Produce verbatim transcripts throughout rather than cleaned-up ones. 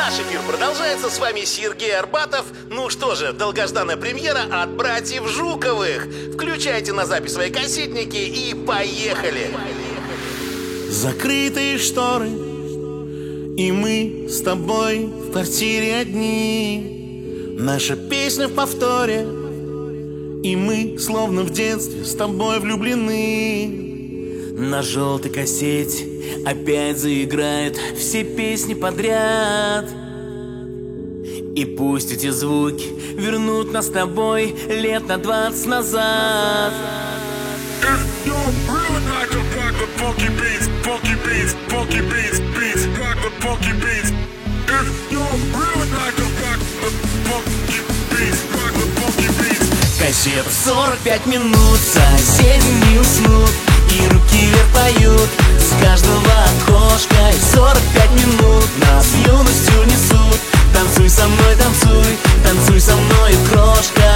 Наш эфир продолжается, с вами Сергей Арбатов. Ну что же, долгожданная премьера от братьев Жуковых. Включайте на запись свои кассетники и поехали. Закрытые шторы, и мы с тобой в квартире одни. Наша песня в повторе, и мы словно в детстве с тобой влюблены. На желтой кассете опять заиграют все песни подряд. И пусть эти звуки вернут нас с тобой лет на двадцать назад. Кассета сорок пять минут, соседи не уснут, и руки вверх поют с каждого окошка. И сорок пять минут нас юностью несут. Танцуй со мной, танцуй, танцуй со мной, крошка.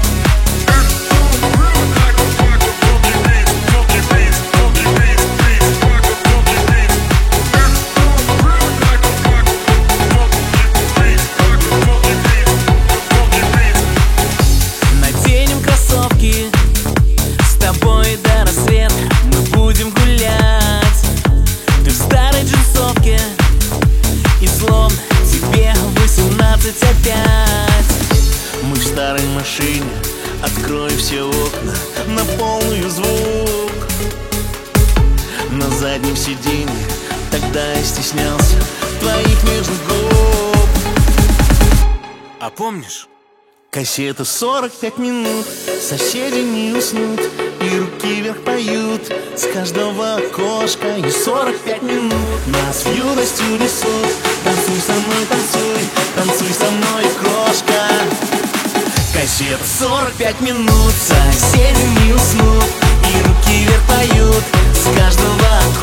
Наденем кроссовки, с тобой до рассвета мы будем гулять. Ты в старой джинсовке, и словно тебе восемнадцать опять. Мы в старой машине, открой все окна на полный звук. На заднем сиденье тогда я стеснялся твоих нежных губ. А помнишь? Кассета сорок пять минут, соседи не уснут, и руки вверх поют с каждого окошка. И сорок пять минут нас в юностью несут. Танцуй со мной, танцуй, танцуй со мной, крошка. Кассета сорок пять минут, соседи не уснут, и руки вверх поют с каждого окошка.